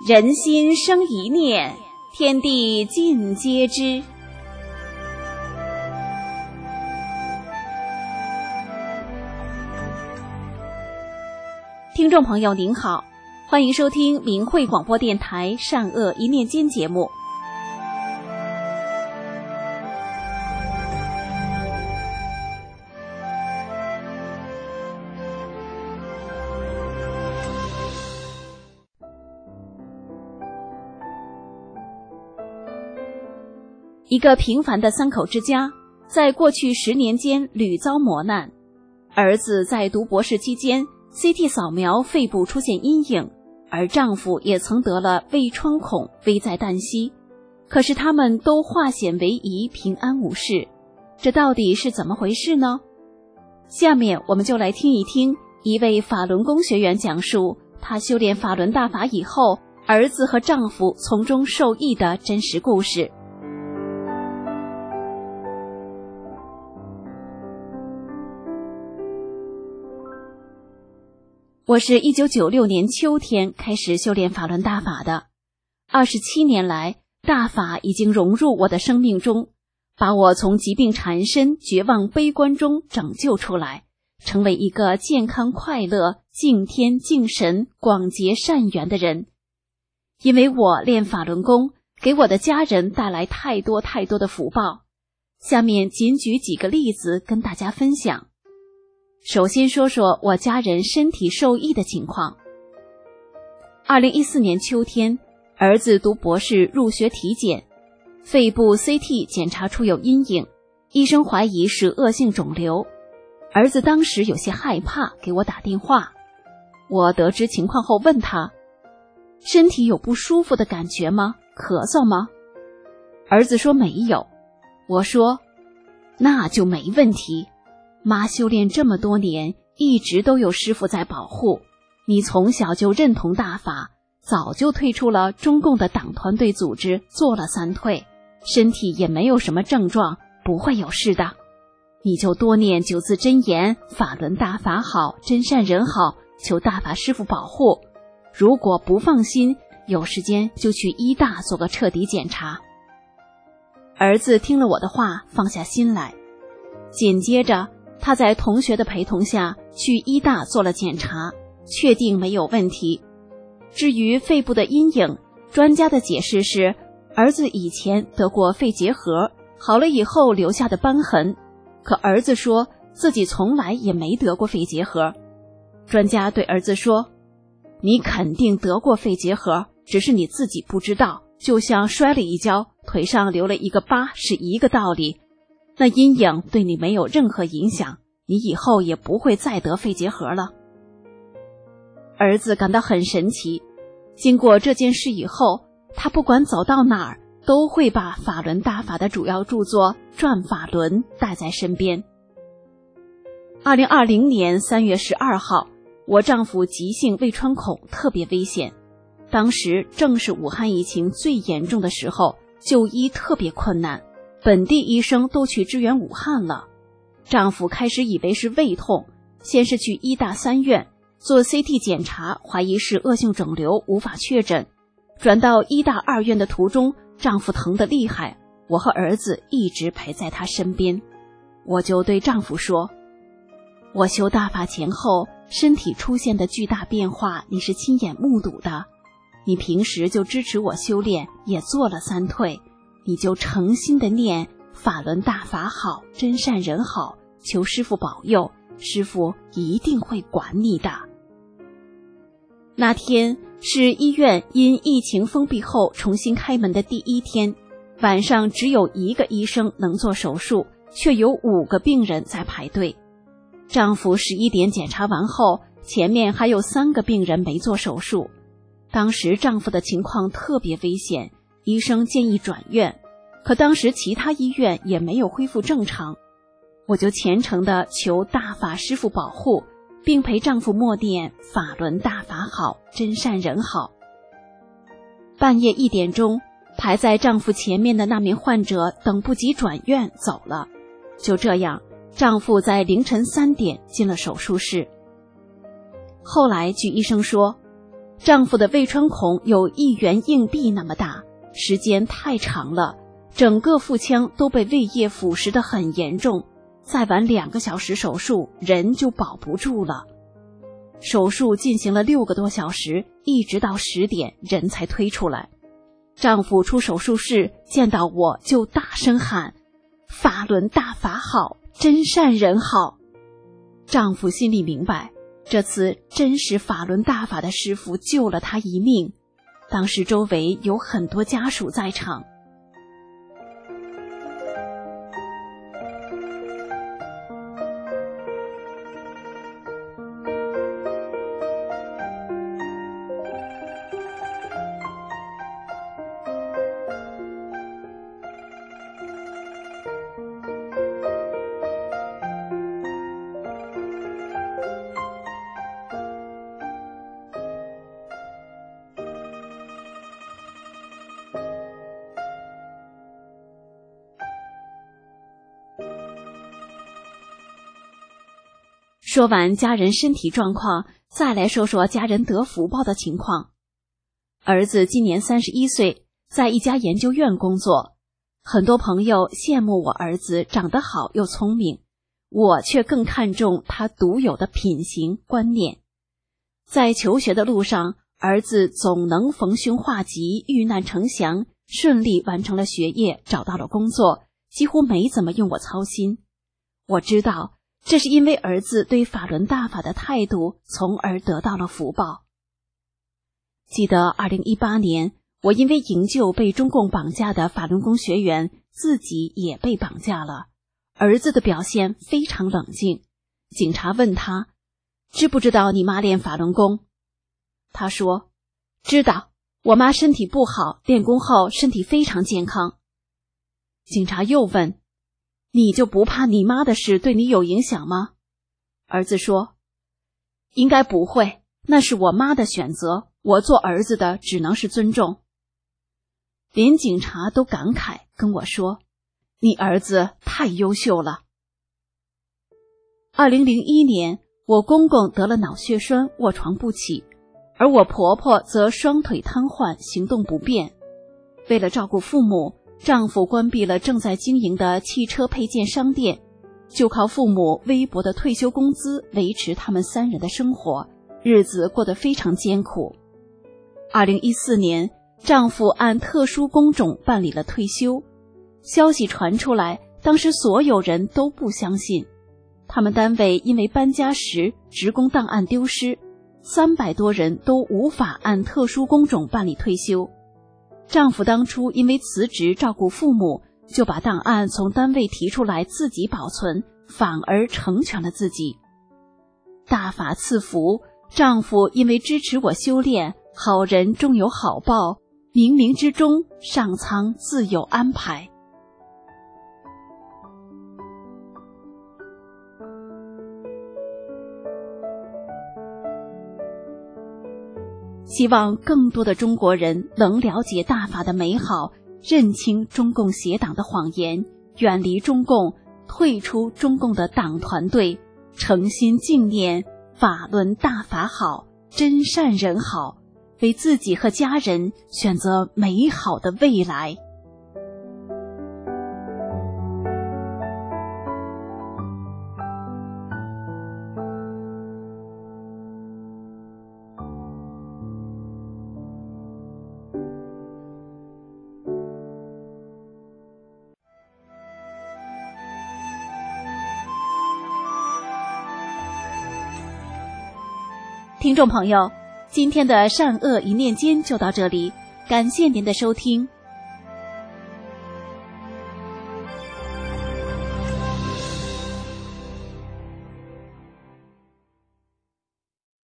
人心生一念，天地尽皆知。听众朋友您好，欢迎收听明慧广播电台善恶一念间节目。一个平凡的三口之家，在过去10年间屡遭磨难。儿子在读博士期间 CT 扫描肺部出现阴影，而丈夫也曾得了胃穿孔，危在旦夕。可是他们都化险为夷，平安无事。这到底是怎么回事呢？下面我们就来听一听一位法轮功学员讲述他修炼法轮大法以后，儿子和丈夫从中受益的真实故事。我是1996年秋天开始修炼法轮大法的，27年来，大法已经融入我的生命中，把我从疾病缠身、绝望悲观中拯救出来，成为一个健康快乐、敬天敬神、广结善缘的人。因为我练法轮功，给我的家人带来太多的福报。下面仅举几个例子跟大家分享。首先说说我家人身体受益的情况。2014年秋天，儿子读博士入学体检，肺部 CT 检查出有阴影，医生怀疑是恶性肿瘤。儿子当时有些害怕，给我打电话。我得知情况后问他，身体有不舒服的感觉吗？咳嗽吗？儿子说没有。我说，那就没问题。妈修炼这么多年，一直都有师父在保护，你从小就认同大法，早就退出了中共的党团队组织，做了3退，身体也没有什么症状，不会有事的。你就多念9字真言，法轮大法好，真善人好，求大法师父保护。如果不放心，有时间就去医大做个彻底检查。儿子听了我的话，放下心来。紧接着他在同学的陪同下去医大做了检查，确定没有问题。至于肺部的阴影，专家的解释是儿子以前得过肺结核，好了以后留下的瘢痕，可儿子说自己从来也没得过肺结核。专家对儿子说，你肯定得过肺结核，只是你自己不知道，就像摔了一跤，腿上留了一个疤是一个道理。那阴影对你没有任何影响，你以后也不会再得肺结核了。儿子感到很神奇，经过这件事以后，他不管走到哪儿，都会把法轮大法的主要著作《转法轮》带在身边。2020年3月12号，我丈夫急性胃穿孔，特别危险。当时正是武汉疫情最严重的时候，就医特别困难。本地医生都去支援武汉了，丈夫开始以为是胃痛，先是去医大3院做 CT 检查，怀疑是恶性肿瘤，无法确诊。转到医大2院的途中，丈夫疼得厉害，我和儿子一直陪在他身边。我就对丈夫说，我修大法前后身体出现的巨大变化，你是亲眼目睹的。你平时就支持我修炼，也做了3退，你就诚心的念法轮大法好，真善人好，求师父保佑，师父一定会管你的。那天是医院因疫情封闭后重新开门的第1天，晚上只有1个医生能做手术，却有5个病人在排队。丈夫11点检查完后，前面还有3个病人没做手术。当时丈夫的情况特别危险，医生建议转院，可当时其他医院也没有恢复正常。我就虔诚地求大法师父保护，并陪丈夫默念法轮大法好，真善人好。半夜1点钟，排在丈夫前面的那名患者等不及转院走了。就这样，丈夫在凌晨3点进了手术室。后来据医生说， 丈夫的胃穿孔有1元硬币那么大，时间太长了，整个腹腔都被胃液腐蚀得很严重，再晚2个小时手术，人就保不住了。手术进行了6个多小时，一直到10点，人才推出来。丈夫出手术室见到我就大声喊：法轮大法好，真善人好。丈夫心里明白，这次真是法轮大法的师父救了他一命。当时周围有很多家属在场。说完家人身体状况，再来说说家人得福报的情况。儿子今年31岁，在一家研究院工作。很多朋友羡慕我儿子长得好又聪明，我却更看重他独有的品行观念。在求学的路上，儿子总能逢凶化吉，遇难成祥，顺利完成了学业，找到了工作，几乎没怎么用我操心。我知道这是因为儿子对法轮大法的态度，从而得到了福报。记得2018年，我因为营救被中共绑架的法轮功学员，自己也被绑架了。儿子的表现非常冷静。警察问他，知不知道你妈练法轮功？他说，知道，我妈身体不好，练功后身体非常健康。警察又问，你就不怕你妈的事对你有影响吗？儿子说，应该不会，那是我妈的选择，我做儿子的只能是尊重。连警察都感慨跟我说，你儿子太优秀了。2001年，我公公得了脑血栓，卧床不起，而我婆婆则双腿瘫痪，行动不便。为了照顾父母，丈夫关闭了正在经营的汽车配件商店，就靠父母微薄的退休工资维持他们3人的生活，日子过得非常艰苦。2014年，丈夫按特殊工种办理了退休。消息传出来，当时所有人都不相信。他们单位因为搬家时职工档案丢失，300多人都无法按特殊工种办理退休。丈夫当初因为辞职照顾父母，就把档案从单位提出来自己保存，反而成全了自己。大法赐福，丈夫因为支持我修炼，好人终有好报，冥冥之中上苍自有安排。希望更多的中国人能了解大法的美好，认清中共邪党的谎言，远离中共，退出中共的党团队，诚心敬念法轮大法好，真善人好，为自己和家人选择美好的未来。听众朋友，今天的善恶一念间就到这里，感谢您的收听，